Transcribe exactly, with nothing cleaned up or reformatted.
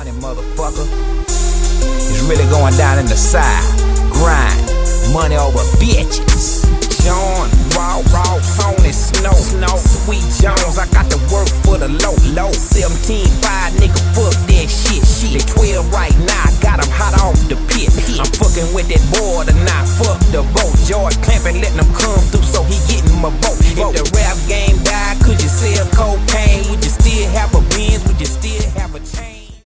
Money, motherfucker. It's really going down in the side. Grind. Money over bitches. John, raw, raw, Tony, Snow, Snow, Sweet Jones. I got to work for the low, low. seventeen five, nigga, fuck that shit, shit. twelve right now, I got them hot off the pit. I'm fucking with that boy tonight, fuck the boat. George clamping, letting them come through so he getting my boat. If the